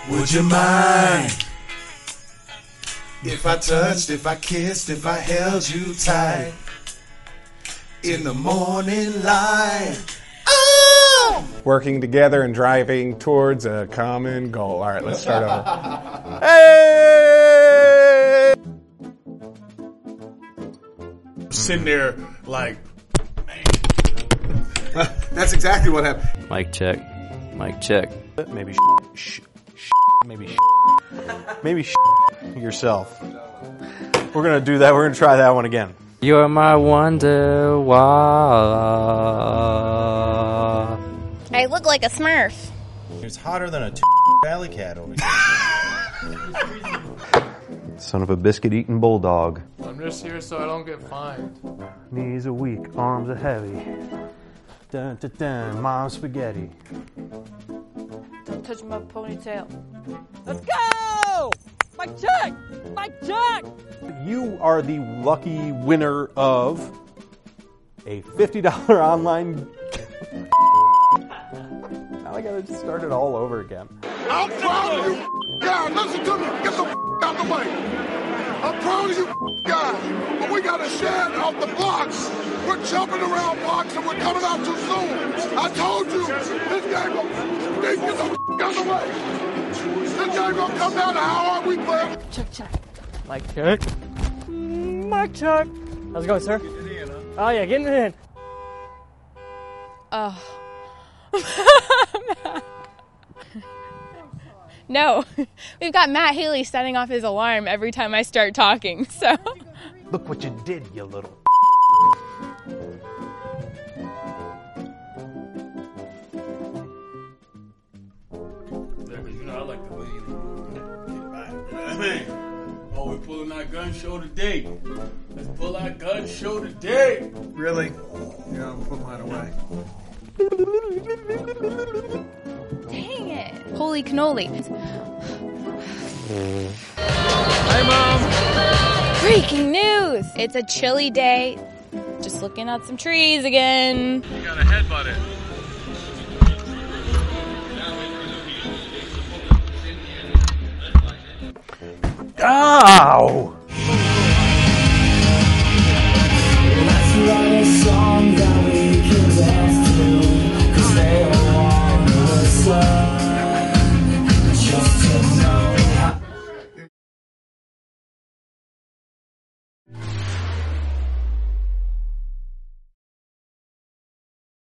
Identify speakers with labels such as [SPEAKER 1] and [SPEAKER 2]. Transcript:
[SPEAKER 1] Would you mind if I touched, if I kissed, if I held you tight in the morning light? Oh!
[SPEAKER 2] Working together and driving towards a common goal. All right, let's start over. Hey!
[SPEAKER 1] Sitting there like,
[SPEAKER 2] That's exactly what happened.
[SPEAKER 3] Mic check. Mic check.
[SPEAKER 2] Maybe maybe yourself. We're gonna do that. We're gonna try that one again.
[SPEAKER 3] You're my wonder wall.
[SPEAKER 4] I look like a Smurf.
[SPEAKER 5] It's hotter than a alley cat over here.
[SPEAKER 6] Son of a biscuit-eating bulldog.
[SPEAKER 7] I'm just here so I don't get fined.
[SPEAKER 6] Knees are weak, arms are heavy. Dun, dun, dun, mom spaghetti.
[SPEAKER 8] Don't touch my ponytail. Let's go! Mike check! Mike check!
[SPEAKER 6] You are the lucky winner of a $50 online. Now I gotta start it all over again.
[SPEAKER 9] I'm proud of you guys. Listen to me. Get the out the way. I'm proud of you guys. But we got a shed off the blocks. We're jumping around blocks and we're coming out too soon. I told you this game will get the out the way. This game gonna come down to how hard we play.
[SPEAKER 8] Check, check. Mike check. Mike check. How's it going, sir? Oh, yeah, getting it in.
[SPEAKER 4] Oh. No, we've got Matt Haley setting off his alarm every time I start talking, so.
[SPEAKER 6] Look what you did, you little.
[SPEAKER 1] you know, I like the way you oh, we're pulling our gun show today. Let's pull our gun show today.
[SPEAKER 2] Really? Yeah, I'll put mine away.
[SPEAKER 4] Dang it. Holy cannoli.
[SPEAKER 7] Hi, Mom.
[SPEAKER 4] Breaking news. It's a chilly day. Just looking at some trees again.
[SPEAKER 7] You gotta headbutt it.
[SPEAKER 6] Ow!